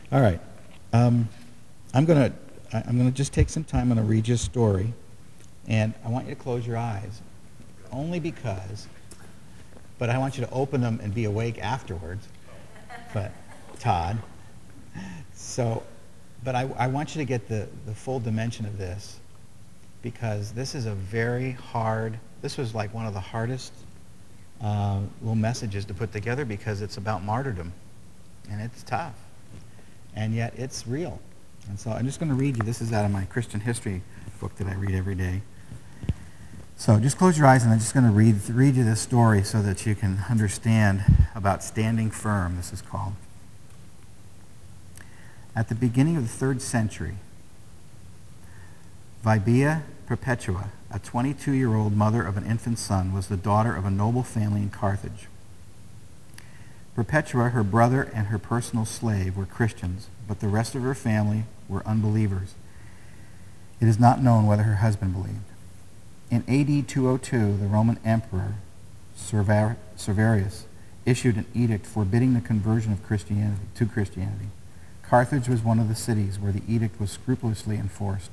All right. I'm gonna just take some time. I'm gonna read you a story, and I want you to close your eyes, only because. But I want you to open them and be awake afterwards. But Todd. So, but I want you to get the full dimension of this, because this is a very hard. This was like one of the hardest little messages to put together, because it's about martyrdom, and it's tough, and yet it's real. And so I'm just going to read you. This is out of my Christian history book that I read every day. So just close your eyes, and I'm just going to read you this story so that you can understand about standing firm, this is called. At the beginning of the 3rd century, Vibia Perpetua, a 22-year-old mother of an infant son, was the daughter of a noble family in Carthage. Perpetua, her brother, and her personal slave were Christians, but the rest of her family were unbelievers. It is not known whether her husband believed. In AD 202, the Roman Emperor Serverius issued an edict forbidding the conversion of Christianity. Carthage was one of the cities where the edict was scrupulously enforced.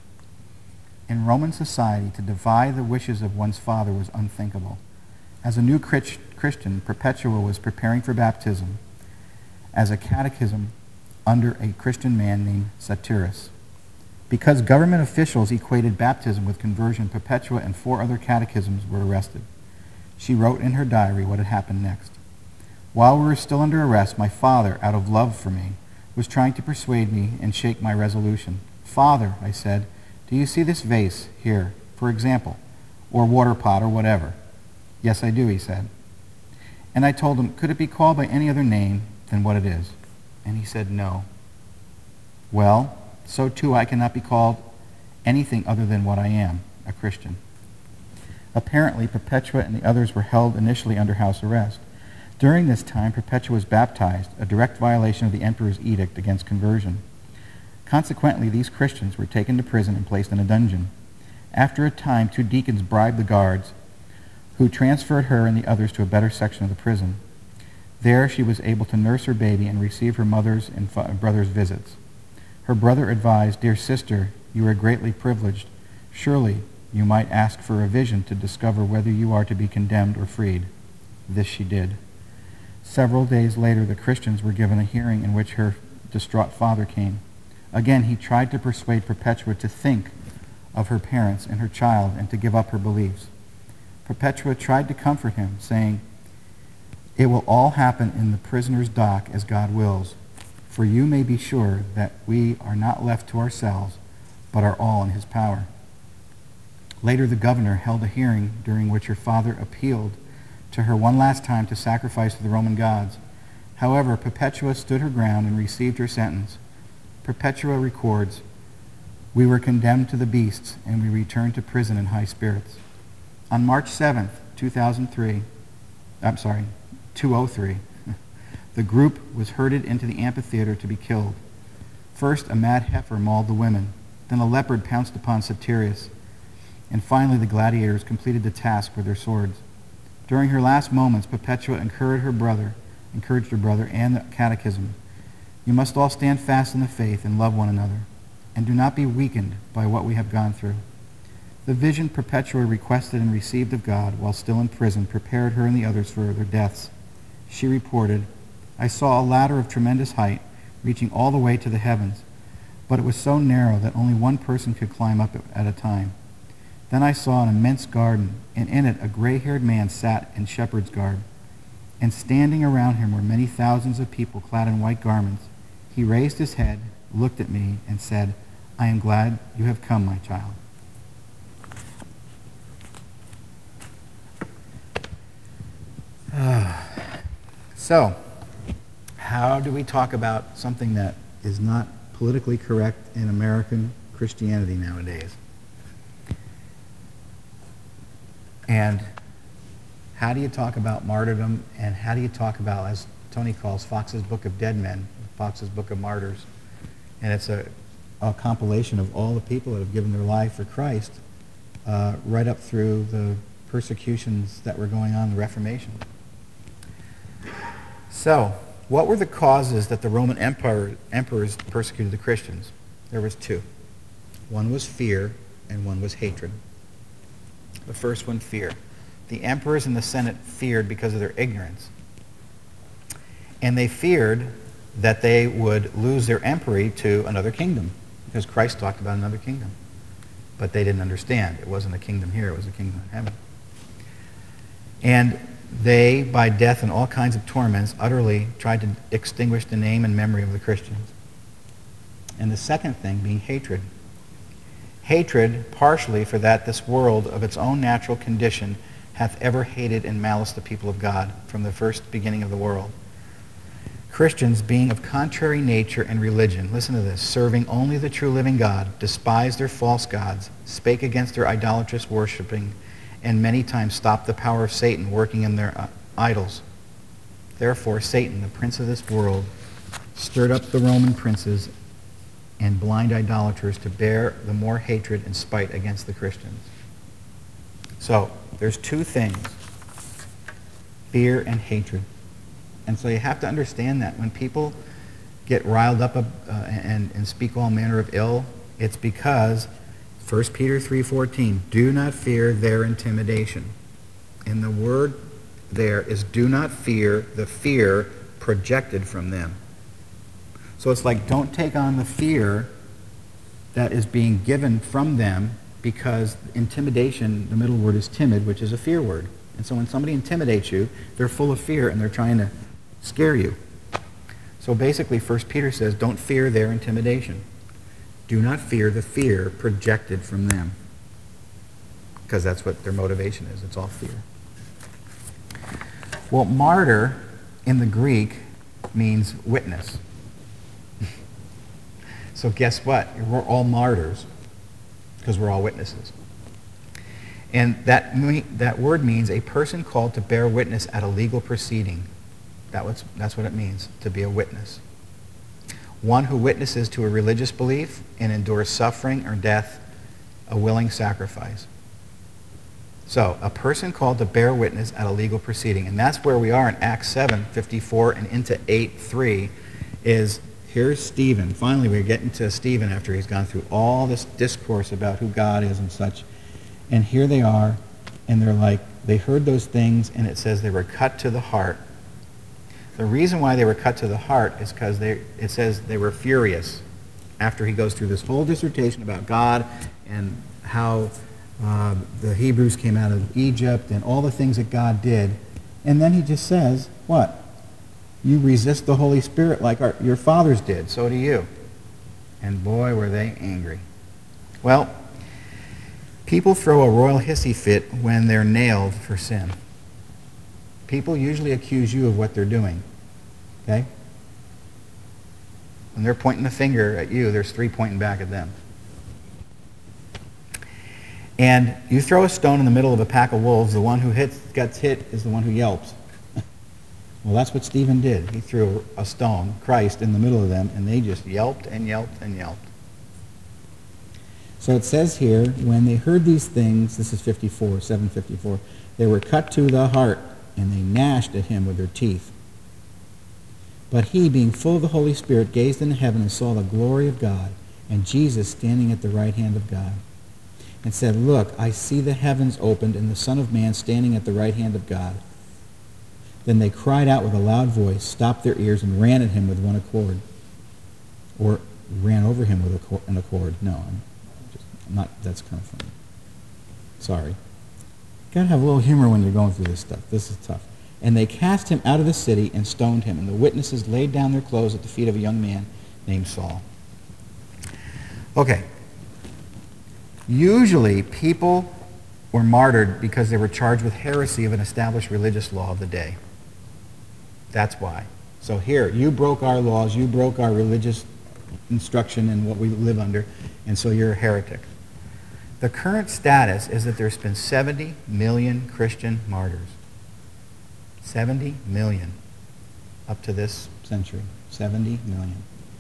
In Roman society, to defy the wishes of one's father was unthinkable. As a new Christian, Perpetua was preparing for baptism as a catechism under a Christian man named Satyrus. Because government officials equated baptism with conversion, Perpetua and 4 other catechisms were arrested. She wrote in her diary what had happened next. While we were still under arrest, my father, out of love for me, was trying to persuade me and shake my resolution. Father, I said, do you see this vase here, for example, or water pot or whatever? Yes, I do, he said. And I told him, could it be called by any other name than what it is? And he said, no. Well, so too I cannot be called anything other than what I am, a Christian. Apparently, Perpetua and the others were held initially under house arrest. During this time, Perpetua was baptized, a direct violation of the emperor's edict against conversion. Consequently, these Christians were taken to prison and placed in a dungeon. After a time, 2 deacons bribed the guards, who transferred her and the others to a better section of the prison. There she was able to nurse her baby and receive her mother's and brother's visits. Her brother advised, dear sister, you are greatly privileged. Surely you might ask for a vision to discover whether you are to be condemned or freed. This she did. Several days later, the Christians were given a hearing in which her distraught father came. Again, he tried to persuade Perpetua to think of her parents and her child and to give up her beliefs. Perpetua tried to comfort him, saying, it will all happen in the prisoner's dock as God wills, for you may be sure that we are not left to ourselves, but are all in his power. Later, the governor held a hearing during which her father appealed to her one last time to sacrifice to the Roman gods. However, Perpetua stood her ground and received her sentence. Perpetua records, we were condemned to the beasts, and we returned to prison in high spirits. On March 7th, 203, the group was herded into the amphitheater to be killed. First, a mad heifer mauled the women. Then a leopard pounced upon Satyrus. And finally, the gladiators completed the task with their swords. During her last moments, Perpetua encouraged her brother and the catechism. You must all stand fast in the faith and love one another, and do not be weakened by what we have gone through. The vision Perpetua requested and received of God while still in prison prepared her and the others for their deaths. She reported, I saw a ladder of tremendous height, reaching all the way to the heavens, but it was so narrow that only one person could climb up it at a time. Then I saw an immense garden, and in it a gray-haired man sat in shepherd's garb, and standing around him were many thousands of people clad in white garments. He raised his head, looked at me, and said, I am glad you have come, my child. So, how do we talk about something that is not politically correct in American Christianity nowadays? And how do you talk about martyrdom, and how do you talk about, as Tony calls, Fox's Book of Dead Men, Fox's Book of Martyrs? And it's a compilation of all the people that have given their life for Christ right up through the persecutions that were going on in the Reformation. So, what were the causes that the Roman emperors persecuted the Christians? There was two. One was fear, and one was hatred. The first one, fear. The emperors and the Senate feared because of their ignorance. And they feared that they would lose their empery to another kingdom, because Christ talked about another kingdom. But they didn't understand. It wasn't a kingdom here, it was a kingdom in heaven. And they, by death and all kinds of torments, utterly tried to extinguish the name and memory of the Christians. And the second thing being hatred. Hatred, partially for that this world of its own natural condition hath ever hated in malice the people of God from the first beginning of the world. Christians, being of contrary nature and religion, listen to this, serving only the true living God, despised their false gods, spake against their idolatrous worshiping, and many times stopped the power of Satan working in their idols. Therefore, Satan, the prince of this world, stirred up the Roman princes and blind idolaters to bear the more hatred and spite against the Christians. So, there's two things, fear and hatred. And so you have to understand that when people get riled up and speak all manner of ill, it's because 1 Peter 3:14, do not fear their intimidation. And the word there is do not fear the fear projected from them. So it's like don't take on the fear that is being given from them, because intimidation, the middle word is timid, which is a fear word. And so when somebody intimidates you, they're full of fear and they're trying to scare you. So basically 1 Peter says don't fear their intimidation. Do not fear the fear projected from them, because that's what their motivation is. It's all fear. Well, martyr in the Greek means witness. So guess what? We're all martyrs because we're all witnesses. And that word means a person called to bear witness at a legal proceeding. That's what it means, to be a witness. One who witnesses to a religious belief and endures suffering or death, a willing sacrifice. So, a person called to bear witness at a legal proceeding. And that's where we are in Acts 7:54 and into 8:3 is here's Stephen. Finally, we're getting to Stephen after he's gone through all this discourse about who God is and such. And here they are, and they're like, they heard those things, and it says they were cut to the heart. The reason why they were cut to the heart is because it says they were furious after he goes through this whole dissertation about God and how the Hebrews came out of Egypt and all the things that God did. And then he just says, what? You resist the Holy Spirit like your fathers did. So do you. And boy, were they angry. Well, people throw a royal hissy fit when they're nailed for sin. People usually accuse you of what they're doing. Okay? When they're pointing the finger at you, there's three pointing back at them. And you throw a stone in the middle of a pack of wolves, the one who gets hit is the one who yelps. Well, that's what Stephen did. He threw a stone, Christ, in the middle of them, and they just yelped and yelped and yelped. So it says here, when they heard these things, this is 7:54, they were cut to the heart, and they gnashed at him with their teeth. But he, being full of the Holy Spirit, gazed into heaven and saw the glory of God, and Jesus standing at the right hand of God, and said, Look, I see the heavens opened, and the Son of Man standing at the right hand of God. Then they cried out with a loud voice, stopped their ears, and ran at him with one accord. Or ran over him with an accord. No, I'm not, that's kind of funny. Sorry. Got to have a little humor when you're going through this stuff. This is tough. And they cast him out of the city and stoned him. And the witnesses laid down their clothes at the feet of a young man named Saul. Okay. Usually people were martyred because they were charged with heresy of an established religious law of the day. That's why. So here, you broke our laws, you broke our religious instruction and what we live under, and so you're a heretic. The current status is that there's been 70 million Christian martyrs. 70 million up to this century. 70 million.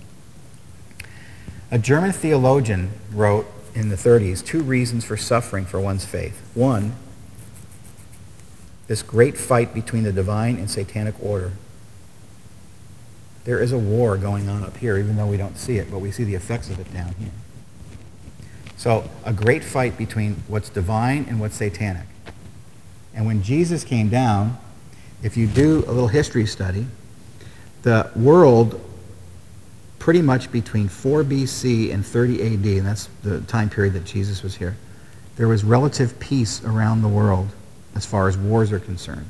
A German theologian wrote in the 30s 2 reasons for suffering for one's faith. One, this great fight between the divine and satanic order. There is a war going on up here, even though we don't see it, but we see the effects of it down here. So a great fight between what's divine and what's satanic. And when Jesus came down, if you do a little history study, the world pretty much between 4 BC and 30 AD, and that's the time period that Jesus was here, there was relative peace around the world as far as wars are concerned.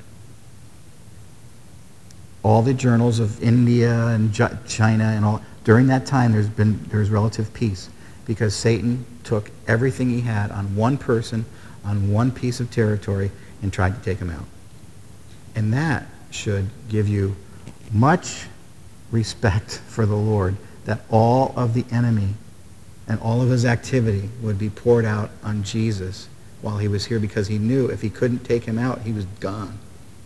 All the journals of India and China and all, during that time there's relative peace because Satan took everything he had on one person, on one piece of territory, and tried to take him out. And that should give you much respect for the Lord, that all of the enemy and all of his activity would be poured out on Jesus while he was here, because he knew if he couldn't take him out, he was gone.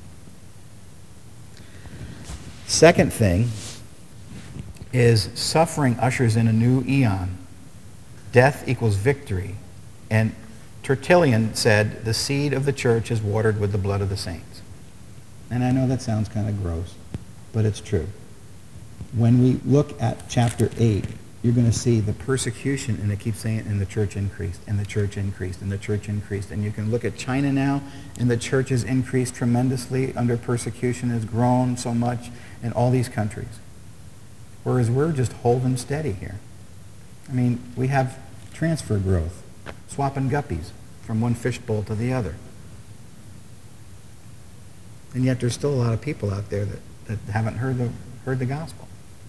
Second thing is suffering ushers in a new eon. Death equals victory. And Tertullian said, the seed of the church is watered with the blood of the saints. And I know that sounds kind of gross, but it's true. When we look at chapter 8, you're going to see the persecution, and it keeps saying, and the church increased, and the church increased, and the church increased. And you can look at China now, and the church has increased tremendously under persecution, has grown so much in all these countries. Whereas we're just holding steady here. I mean, we have transfer growth, swapping guppies from one fishbowl to the other. And yet there's still a lot of people out there that haven't heard the gospel.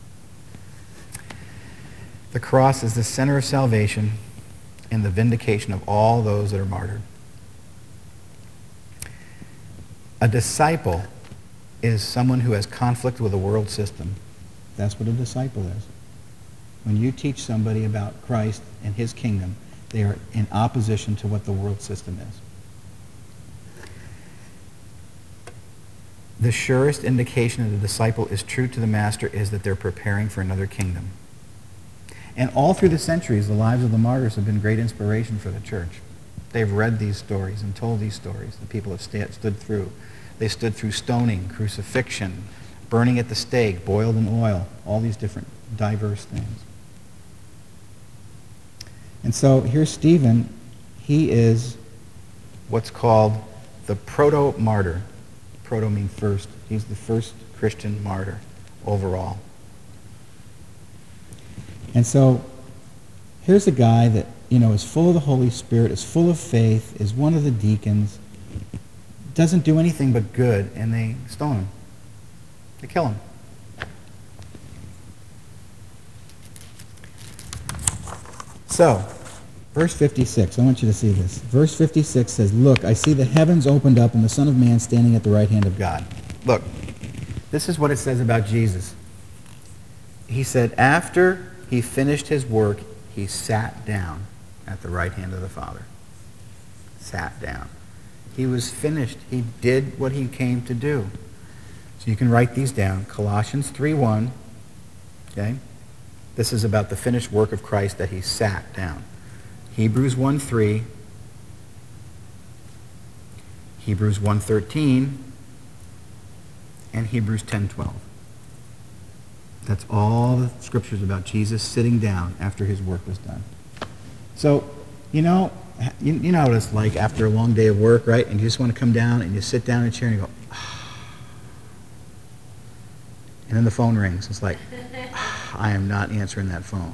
The cross is the center of salvation and the vindication of all those that are martyred. A disciple is someone who has conflict with the world system. That's what a disciple is. When you teach somebody about Christ and his kingdom, they are in opposition to what the world system is. The surest indication that the disciple is true to the master is that they're preparing for another kingdom. And all through the centuries, the lives of the martyrs have been great inspiration for the church. They've read these stories and told these stories that people have stood through. They stood through stoning, crucifixion, burning at the stake, boiled in oil, all these different diverse things. And so here's Stephen. He is what's called the proto-martyr. Proto means first. He's the first Christian martyr overall. And so here's a guy that, is full of the Holy Spirit, is full of faith, is one of the deacons, doesn't do anything but good, and they stone him. They kill him. So, verse 56, I want you to see this. Verse 56 says, "Look, I see the heavens opened up and the Son of Man standing at the right hand of God." Look, this is what it says about Jesus. He said, after he finished his work, he sat down at the right hand of the Father. Sat down. He was finished. He did what he came to do. So you can write these down. Colossians 3:1. Okay? This is about the finished work of Christ, that he sat down. Hebrews 1:3. Hebrews 1:13. And Hebrews 10:12. That's all the scriptures about Jesus sitting down after his work was done. So, you know what it's like after a long day of work, right? And you just want to come down and you sit down in a chair and you go, ah. And then the phone rings. It's like, I am not answering that phone.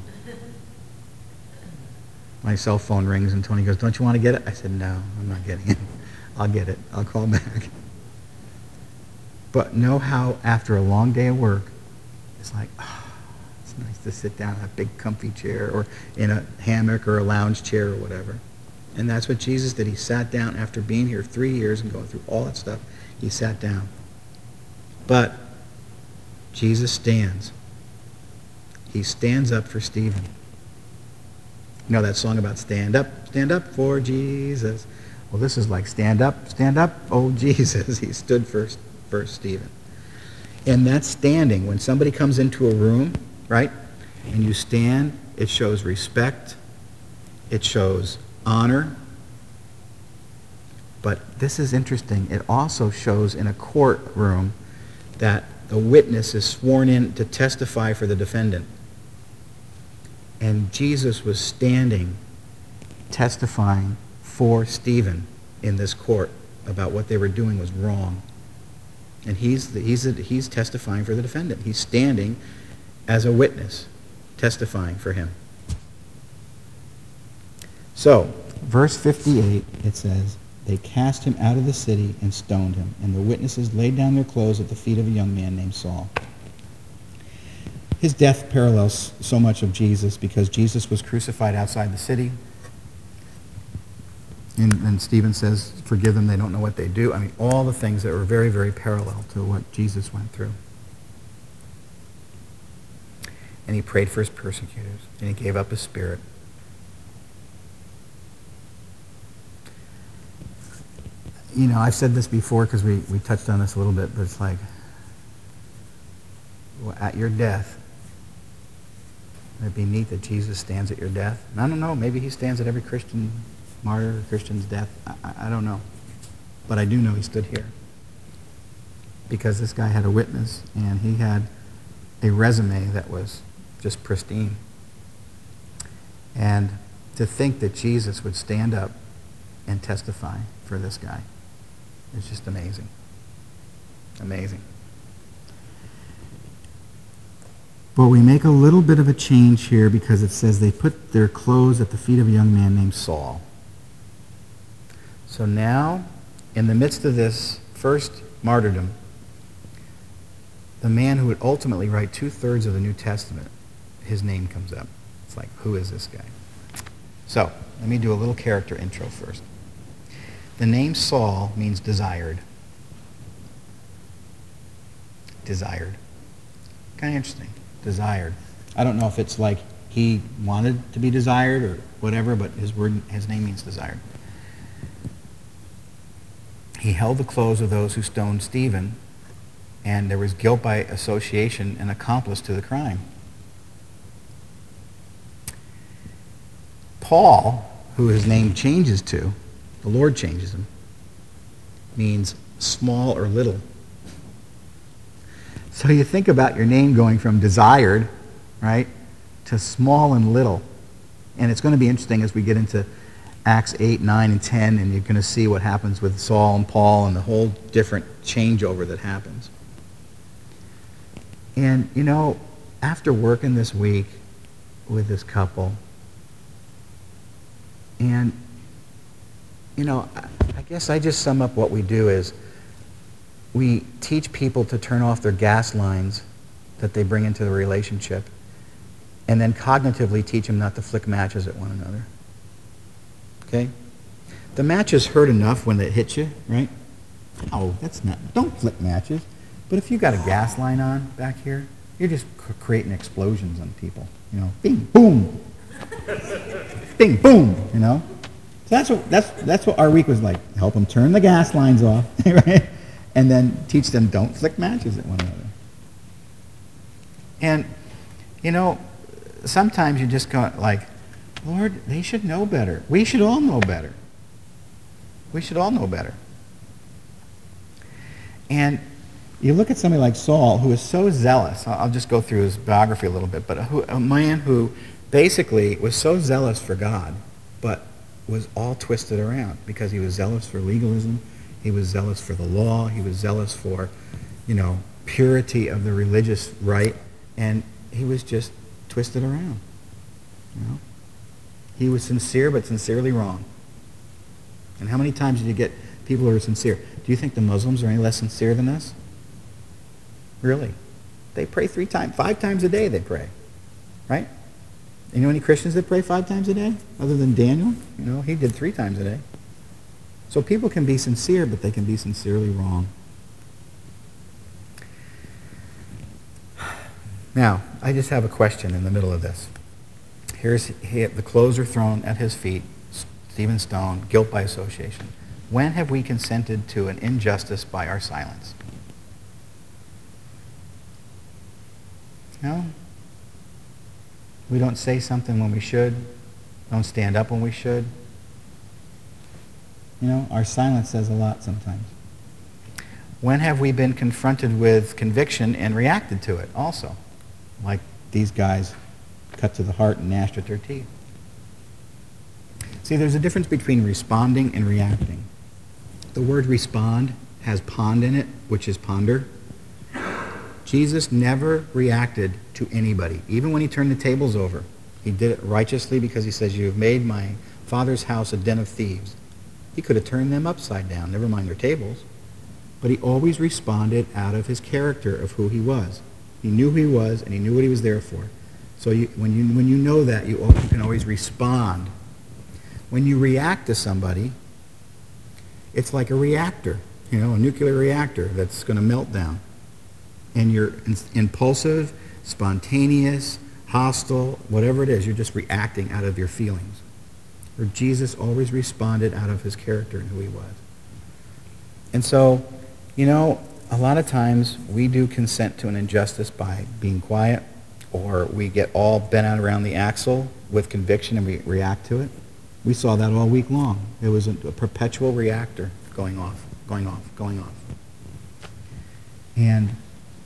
My cell phone rings and Tony goes, "Don't you want to get it?" I said, "No, I'm not getting it. I'll get it. I'll call back." But know how after a long day of work, it's like, it's nice to sit down in a big comfy chair or in a hammock or a lounge chair or whatever. And that's what Jesus did. He sat down after being here 3 years and going through all that stuff. He sat down. But Jesus stands. He stands up for Stephen. You know that song about stand up for Jesus. Well, this is like stand up, oh Jesus. He stood for Stephen. And that's standing. When somebody comes into a room, right, and you stand, it shows respect. It shows honor. But this is interesting. It also shows in a courtroom that the witness is sworn in to testify for the defendant. And Jesus was standing, testifying for Stephen in this court about what they were doing was wrong. And he's testifying for the defendant. He's standing as a witness, testifying for him. So, verse 58, it says, they cast him out of the city and stoned him, and the witnesses laid down their clothes at the feet of a young man named Saul. His death parallels so much of Jesus because Jesus was crucified outside the city. And Stephen says, forgive them, they don't know what they do. I mean, all the things that were very, very parallel to what Jesus went through. And he prayed for his persecutors, and he gave up his spirit. You know, I've said this before because we touched on this a little bit, but it's like, well, at your death, it'd be neat that Jesus stands at your death. And I don't know, maybe he stands at every Christian martyr, Christian's death. I don't know. But I do know he stood here. Because this guy had a witness, and he had a resume that was just pristine. And to think that Jesus would stand up and testify for this guy is just amazing. Amazing. But we make a little bit of a change here because it says they put their clothes at the feet of a young man named Saul. So now, in the midst of this first martyrdom, the man who would ultimately write 2/3 of the New Testament, his name comes up. It's like, who is this guy? So, let me do a little character intro first. The name Saul means desired. Desired. Kind of interesting. Desired. I don't know if it's like he wanted to be desired or whatever, but his name means desired. He held the clothes of those who stoned Stephen, and there was guilt by association and accomplice to the crime. Paul, who his name changes to, the Lord changes him, means small or little. So you think about your name going from desired, right, to small and little. And it's going to be interesting as we get into Acts 8, 9, and 10, and you're going to see what happens with Saul and Paul and the whole different changeover that happens. And, you know, after working this week with this couple, and, you know, I guess I just sum up what we do is we teach people to turn off their gas lines that they bring into the relationship, and then cognitively teach them not to flick matches at one another. Okay? The matches hurt enough when they hit you, right? Oh, don't flick matches. But if you got a gas line on back here, you're just creating explosions on people. You know, bing, boom. Bing, boom, you know? So that's what our week was like. Help them turn the gas lines off, right? And then teach them don't flick matches at one another. And, you know, sometimes you just go like, Lord, they should know better. We should all know better. We should all know better. And you look at somebody like Saul, who is so zealous. I'll just go through his biography a little bit, but a man who basically was so zealous for God, but was all twisted around because he was zealous for legalism, he was zealous for the law, he was zealous for, you know, purity of the religious rite, and he was just twisted around. You know? He was sincere, but sincerely wrong. And how many times did you get people who are sincere? Do you think the Muslims are any less sincere than us? Really? They pray 5 times a day they pray. Right? You know any Christians that pray 5 times a day? Other than Daniel? You know, he did 3 times a day. So people can be sincere, but they can be sincerely wrong. Now, I just have a question in the middle of this. The clothes are thrown at his feet, Stephen stoned, guilt by association. When have we consented to an injustice by our silence? No? We don't say something when we should, don't stand up when we should. You know, our silence says a lot sometimes. When have we been confronted with conviction and reacted to it also? Like these guys cut to the heart and gnashed at their teeth. See, there's a difference between responding and reacting. The word respond has pond in it, which is ponder. Jesus never reacted to anybody, even when he turned the tables over. He did it righteously because he says, "You have made my Father's house a den of thieves." He could have turned them upside down, never mind their tables. But he always responded out of his character of who he was. He knew who he was, and he knew what he was there for. So when you know that, you can always respond. When you react to somebody, it's like a reactor, a nuclear reactor that's going to melt down. And you're impulsive, spontaneous, hostile, whatever it is, you're just reacting out of your feelings. Where Jesus always responded out of his character and who he was. And so, a lot of times we do consent to an injustice by being quiet, or we get all bent out around the axle with conviction and we react to it. We saw that all week long. It was a perpetual reactor going off, going off, going off. And,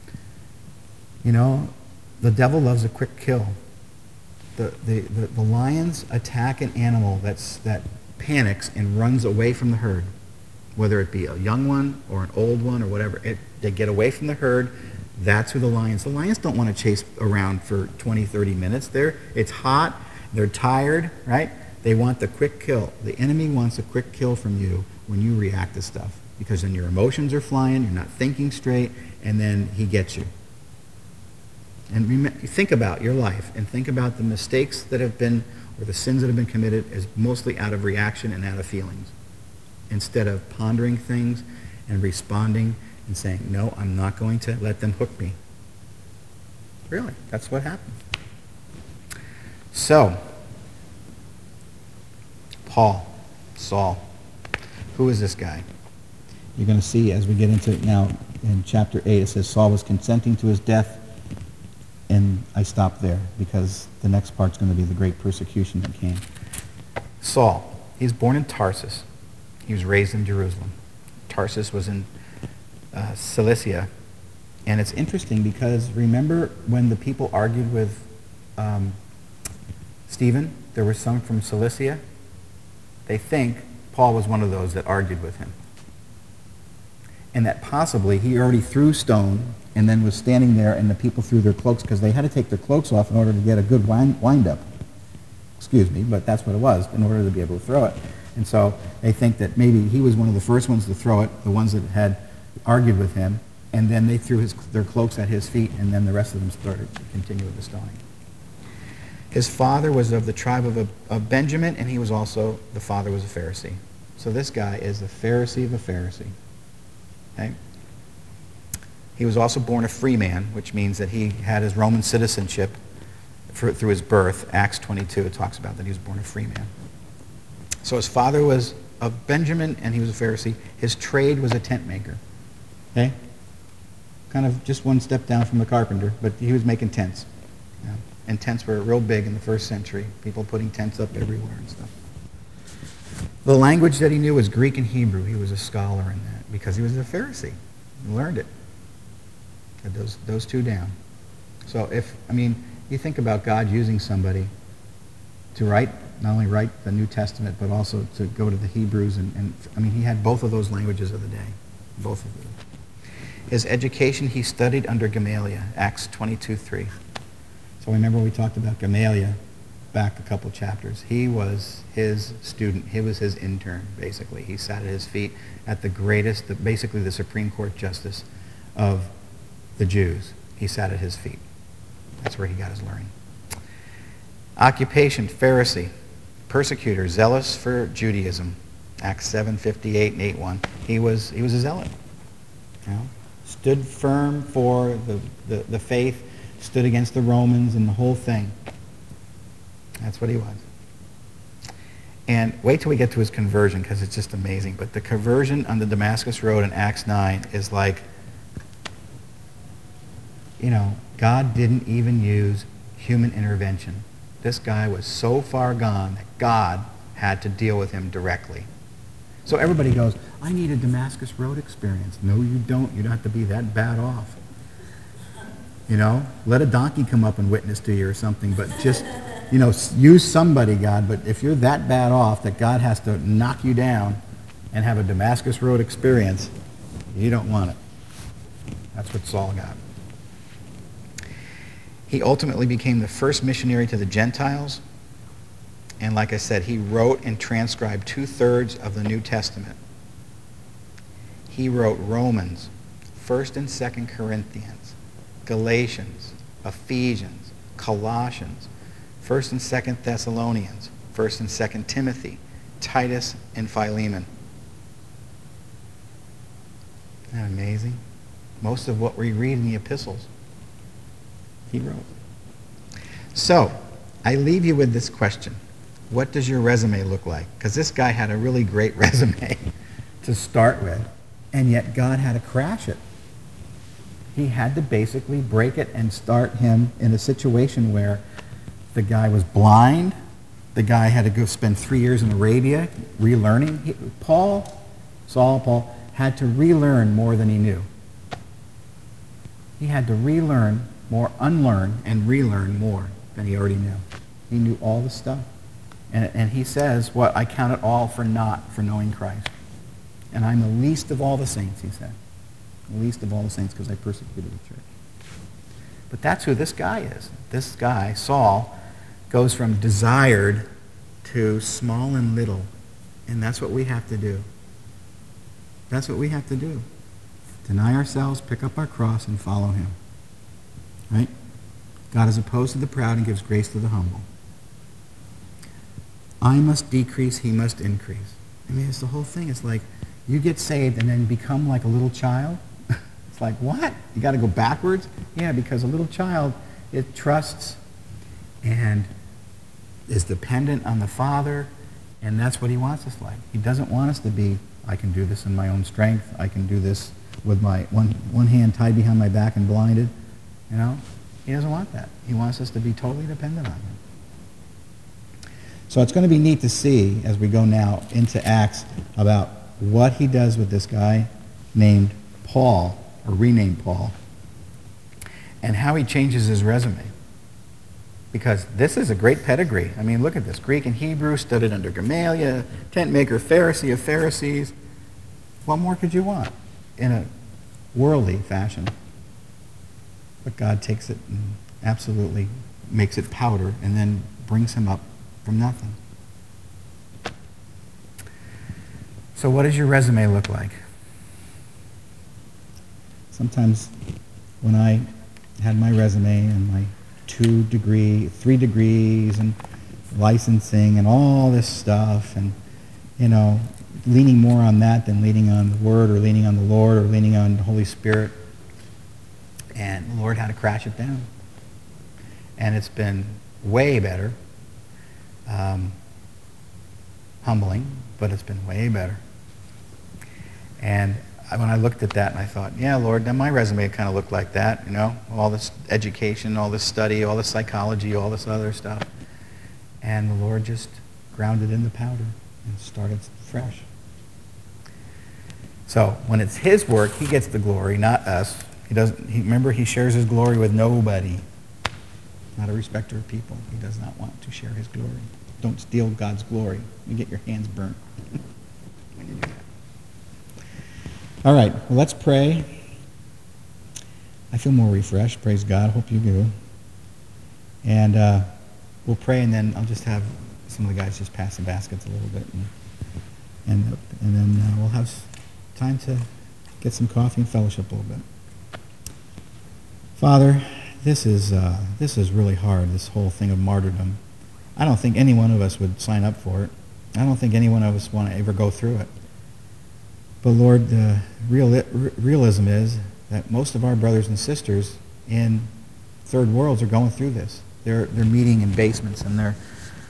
the devil loves a quick kill. The lions attack an animal that panics and runs away from the herd, whether it be a young one or an old one or whatever. They get away from the herd. That's who the lions don't want to chase around for 20, 30 minutes. It's hot. They're tired, right? They want the quick kill. The enemy wants a quick kill from you when you react to stuff, because then your emotions are flying, you're not thinking straight, and then he gets you. And think about your life and think about the mistakes that have been, or the sins that have been committed, as mostly out of reaction and out of feelings, instead of pondering things and responding and saying, "No, I'm not going to let them hook me." Really, that's what happened. So, Saul, who is this guy? You're going to see as we get into it now in chapter 8, it says Saul was consenting to his death. And I stopped there because the next part's going to be the great persecution that came. Saul, he was born in Tarsus. He was raised in Jerusalem. Tarsus was in Cilicia. And it's interesting because remember when the people argued with Stephen? There were some from Cilicia. They think Paul was one of those that argued with him. And that possibly he already threw stone and then was standing there, and the people threw their cloaks because they had to take their cloaks off in order to get a good wind-up. Excuse me, but that's what it was, in order to be able to throw it. And so they think that maybe he was one of the first ones to throw it, the ones that had argued with him, and then they threw their cloaks at his feet, and then the rest of them started to continue with the stoning. His father was of the tribe of Benjamin, and he was also, the father was a Pharisee. So this guy is a Pharisee of a Pharisee. Okay? He was also born a free man, which means that he had his Roman citizenship through his birth. Acts 22, it talks about that he was born a free man. So his father was of Benjamin, and he was a Pharisee. His trade was a tent maker. Okay? Kind of just one step down from the carpenter, but he was making tents. And tents were real big in the first century. People putting tents up everywhere and stuff. The language that he knew was Greek and Hebrew. He was a scholar in that because he was a Pharisee. He learned it. Had those two down. So you think about God using somebody to not only write the New Testament, but also to go to the Hebrews. And he had both of those languages of the day. Both of them. His education, he studied under Gamaliel, Acts 22:3. So remember we talked about Gamaliel back a couple chapters. He was his student. He was his intern, basically. He sat at his feet at basically the Supreme Court justice of the Jews. He sat at his feet. That's where he got his learning. Occupation, Pharisee. Persecutor, zealous for Judaism. Acts 7:58 and 8:1. He was a zealot. Stood firm for the faith, stood against the Romans and the whole thing. That's what he was. And wait till we get to his conversion, because it's just amazing. But the conversion on the Damascus Road in Acts 9 is like, God didn't even use human intervention. This guy was so far gone that God had to deal with him directly. So everybody goes, I need a Damascus Road experience. No, you don't. You don't have to be that bad off. You know, let a donkey come up and witness to you or something, but just, you know, use somebody, God. But if you're that bad off that God has to knock you down and have a Damascus Road experience, you don't want it. That's what Saul got. He ultimately became the first missionary to the Gentiles. And like I said, he wrote and transcribed 2/3 of the New Testament. He wrote Romans, 1st and 2nd Corinthians, Galatians, Ephesians, Colossians, 1st and 2nd Thessalonians, 1st and 2nd Timothy, Titus, and Philemon. Isn't that amazing? Most of what we read in the epistles, he wrote. So, I leave you with this question. What does your resume look like? Because this guy had a really great resume to start with, and yet God had to crash it. He had to basically break it and start him in a situation where the guy was blind. The guy had to go spend 3 years in Arabia relearning. Saul had to relearn more than he knew. He had to relearn more, unlearn, and relearn more than he already knew. He knew all the stuff. And he says, what, I count it all for naught for knowing Christ. And I'm the least of all the saints, he said. The least of all the saints because I persecuted the church. But that's who this guy is. This guy, Saul, goes from desired to small and little. And that's what we have to do. That's what we have to do. Deny ourselves, pick up our cross, and follow him. Right? God is opposed to the proud and gives grace to the humble. I must decrease, he must increase. I mean, it's the whole thing. It's like you get saved and then become like a little child. It's like, what? You got to go backwards? Yeah, because a little child, it trusts and is dependent on the Father, and that's what he wants us like. He doesn't want us to be, I can do this in my own strength. I can do this with my one hand tied behind my back and blinded. You know? He doesn't want that. He wants us to be totally dependent on him. So it's going to be neat to see as we go now into Acts about what he does with this guy named Paul, or renamed Paul, and how he changes his resume. Because this is a great pedigree. I mean, look at this. Greek and Hebrew, studied under Gamaliel, tent maker, Pharisee of Pharisees. What more could you want in a worldly fashion? But God takes it and absolutely makes it powder and then brings him up from nothing. So what does your resume look like? Sometimes when I had my resume and my 3 degrees and licensing and all this stuff and, you know, leaning more on that than leaning on the Word or leaning on the Lord or leaning on the Holy Spirit. And the Lord had to crash it down. And it's been way better. Humbling, but it's been way better. And when I looked at that and I thought, yeah, Lord, then my resume kind of looked like that, you know, all this education, all this study, all this psychology, all this other stuff. And the Lord just ground it in the powder and started fresh. So when it's his work, he gets the glory, not us. Remember, he shares his glory with nobody. Not a respecter of people. He does not want to share his glory. Don't steal God's glory. You get your hands burnt when you do that. All right, well, let's pray. I feel more refreshed, praise God. Hope you do. And we'll pray, and then I'll just have some of the guys just pass the baskets a little bit. And then we'll have time to get some coffee and fellowship a little bit. Father, this is really hard, this whole thing of martyrdom. I don't think any one of us would sign up for it. I don't think any one of us want to ever go through it. But Lord, the realism is that most of our brothers and sisters in third worlds are going through this. They're meeting in basements and they're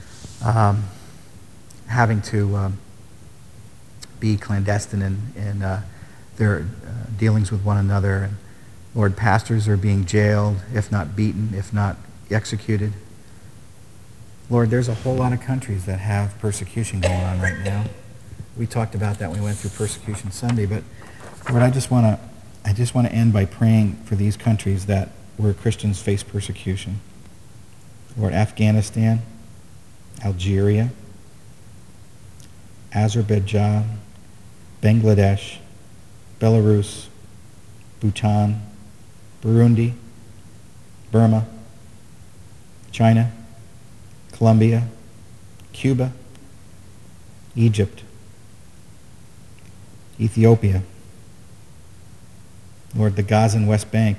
having to be clandestine in their dealings with one another. And Lord, pastors are being jailed, if not beaten, if not executed. Lord, there's a whole lot of countries that have persecution going on right now. We talked about that when we went through Persecution Sunday, but Lord, I just want to end by praying for these countries that where Christians face persecution. Lord, Afghanistan, Algeria, Azerbaijan, Bangladesh, Belarus, Bhutan, Burundi, Burma, China, Colombia, Cuba, Egypt, Ethiopia, Lord, the Gaza and West Bank,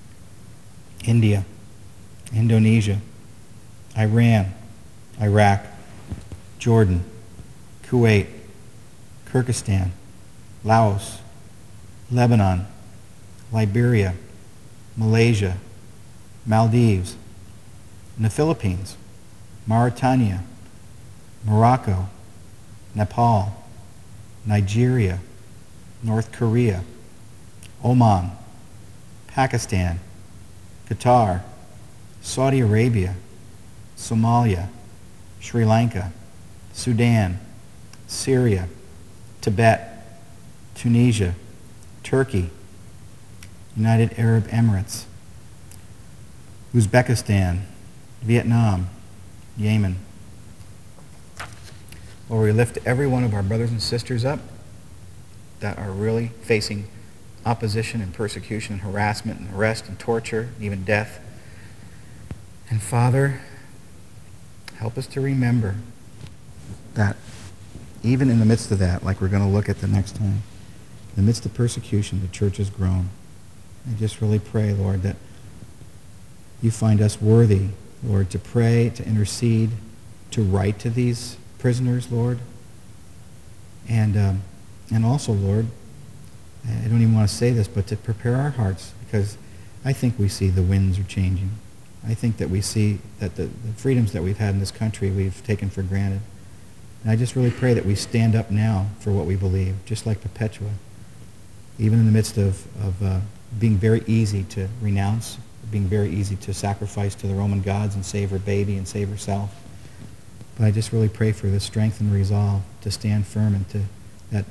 India, Indonesia, Iran, Iraq, Jordan, Kuwait, Kyrgyzstan, Laos, Lebanon, Liberia, Malaysia, Maldives, and the Philippines, Mauritania, Morocco, Nepal, Nigeria, North Korea, Oman, Pakistan, Qatar, Saudi Arabia, Somalia, Sri Lanka, Sudan, Syria, Tibet, Tunisia, Turkey, United Arab Emirates, Uzbekistan, Vietnam, Yemen. Lord, we lift every one of our brothers and sisters up that are really facing opposition and persecution and harassment and arrest and torture, and even death. And Father, help us to remember that even in the midst of that, like we're going to look at the next time, in the midst of persecution, the church has grown. I just really pray, Lord, that you find us worthy, Lord, to pray, to intercede, to write to these prisoners, Lord. And also, Lord, I don't even want to say this, but to prepare our hearts, because I think we see the winds are changing. I think that we see that the freedoms that we've had in this country we've taken for granted. And I just really pray that we stand up now for what we believe, just like Perpetua, even in the midst of being very easy to renounce, being very easy to sacrifice to the Roman gods and save her baby and save herself. But I just really pray for the strength and resolve to stand firm and that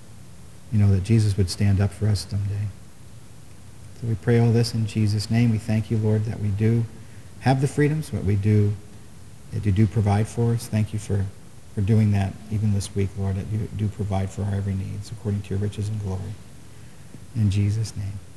Jesus would stand up for us someday. So we pray all this in Jesus' name. We thank you, Lord, that we do have the freedoms, that you do provide for us. Thank you for doing that even this week, Lord, that you do provide for our every needs according to your riches and glory. In Jesus' name.